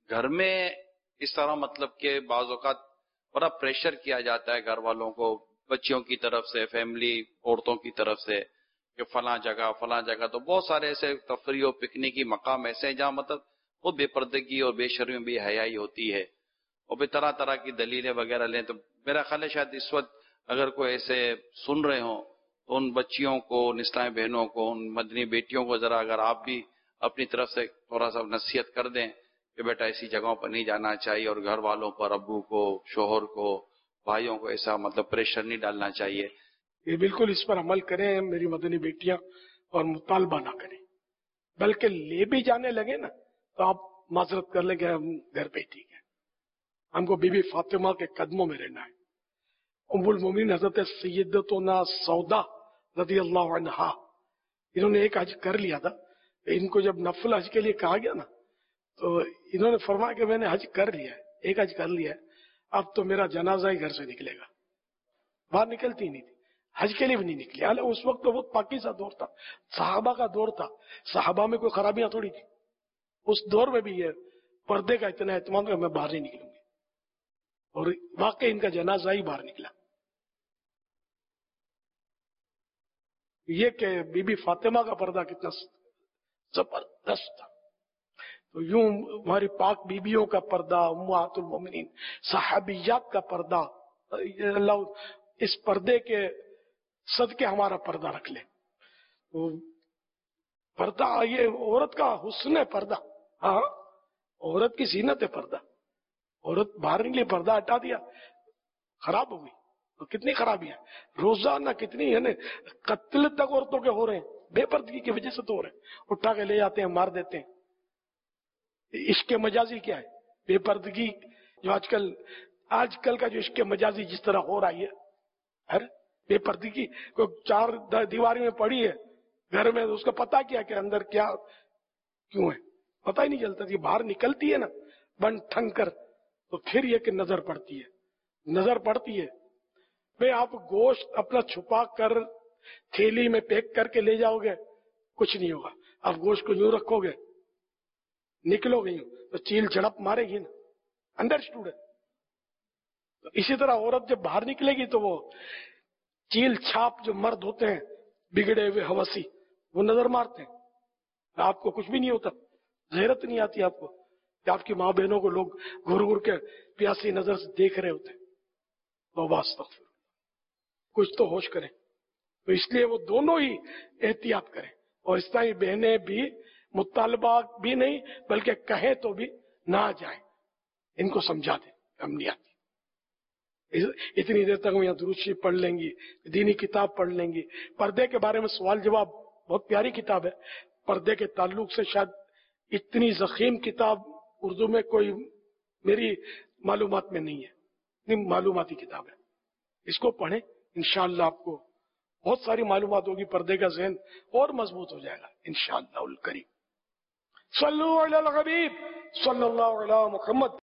گھر میں اس طرح مطلب کہ بعض اوقات بڑا پریشر کیا جاتا ہے گھر والوں کو، بچیوں کی طرف سے، فیملی عورتوں کی طرف سے، کہ فلاں جگہ، تو بہت سارے ایسے تفریح و پکنک کی مقام ایسے ہیں جہاں مطلب خود بے پردگی اور بے شرمی بے حیائی ہوتی ہے، اور بھی طرح طرح کی دلیلیں وغیرہ لیں. تو میرا خیال ہے شاید اس وقت اگر کوئی ایسے سن رہے ہوں تو ان بچیوں کو، ان اسلامی بہنوں کو، ان مدنی بیٹیوں کو ذرا اگر آپ بھی اپنی طرف سے تھوڑا سا نصیحت کر دیں کہ بیٹا ایسی جگہوں پر نہیں جانا چاہیے، اور گھر والوں پر، ابو کو، شوہر کو، بھائیوں کو ایسا مطلب پریشر نہیں ڈالنا چاہیے. یہ بالکل اس پر عمل کریں میری مدنی بیٹیاں، اور مطالبہ نہ کریں، بلکہ لے بھی جانے لگے نا تو آپ معذرت کر لیں کہ ہم گھر پہ ٹھیک ہے، ہم کو بی بی فاطمہ کے قدموں میں رہنا ہے. ام المومنین حضرت سیدتنا سودا رضی اللہ عنہا، انہوں نے ایک حج کر لیا تھا. ان کو جب نفل حج کے لیے کہا گیا نا تو انہوں نے فرمایا کہ میں نے حج کر لیا ہے، ایک حج کر لیا ہے، اب تو میرا جنازہ ہی گھر سے نکلے گا. باہر نکلتی نہیں تھی، حج کے لیے بھی نہیں نکلی. حالانکہ اس وقت تو بہت پاکیزہ دور تھا، صحابہ کا دور تھا، صحابہ میں کوئی خرابیاں تھوڑی تھی. اس دور میں بھی یہ پردے کا اتنا اہتمام کہ میں باہر نہیں نکلوں گی، اور واقعی ان کا جنازہ ہی باہر نکلا. یہ کہ بی بی فاطمہ کا پردہ کتنا زبردست تھا. تو یوں ہماری پاک بیبیوں کا پردہ، امہات المومنین صحابیات کا پردہ، اللہ اس پردے کے صدقے ہمارا پردہ رکھ لے. تو پردہ یہ عورت کا حسن ہے پردہ. ہاں عورت کی زینت ہے پردہ. عورت باہر نکلی پردہ ہٹا دیا خراب ہو گئی. تو کتنی خرابیاں روزانہ، کتنی ہے نا قتل تک عورتوں کے ہو رہے ہیں بے پردگی کی وجہ سے تو ہو رہے ہیں. اٹھا کے لے جاتے ہیں، مار دیتے ہیں. عشق مجازی کیا ہے؟ بے پردگی. جو آج کل کا جو عشق مجازی جس طرح ہو رہا ہے، بے پردگی کو چار دیواری میں پڑی ہے گھر میں، اس کا پتہ کیا کہ اندر کیا کیوں ہے، پتہ ہی نہیں چلتا. یہ باہر نکلتی ہے نا بن ٹھنگ کر تو پھر یہ کہ نظر پڑتی ہے. بھئی آپ گوشت اپنا چھپا کر تھیلی میں پیک کر کے لے جاؤ گے کچھ نہیں ہوگا. آپ گوشت کو یوں رکھو گے، نکلو گے یوں تو چیل جھڑپ مارے گی نا. انڈرسٹوڈ ہے؟ تو اسی طرح عورت جب باہر نکلے گی تو وہ چیل چھاپ جو مرد ہوتے ہیں بگڑے ہوئے ہوسی، وہ نظر مارتے ہیں. آپ کو کچھ بھی نہیں ہوتا، غیرت نہیں آتی آپ کو کہ آپ کی ماں بہنوں کو لوگ گھر گھر کے پیاسی نظر سے دیکھ رہے ہوتے ہیں. توبہ استغفر، کچھ تو ہوش کریں. تو اس لیے وہ دونوں ہی احتیاط کریں. اور اس طرح بہنیں بھی مطالبہ بھی نہیں بلکہ کہیں تو بھی نہ جائیں، ان کو سمجھا دیں ہم نہیں آتی. اتنی دیر تک ہم یہاں درود شریف پڑھ لیں گی، دینی کتاب پڑھ لیں گی. پردے کے بارے میں سوال جواب بہت پیاری کتاب ہے. پردے کے تعلق سے شاید اتنی ضخیم کتاب اردو میں کوئی میری معلومات میں نہیں ہے. اتنی معلوماتی کتاب ہے، اس کو پڑھیں انشاءاللہ آپ کو بہت ساری معلومات ہوگی. پردے کا ذہن اور مضبوط ہو جائے گا انشاءاللہ الکریم. صلو علی الحبیب صلی اللہ علی محمد.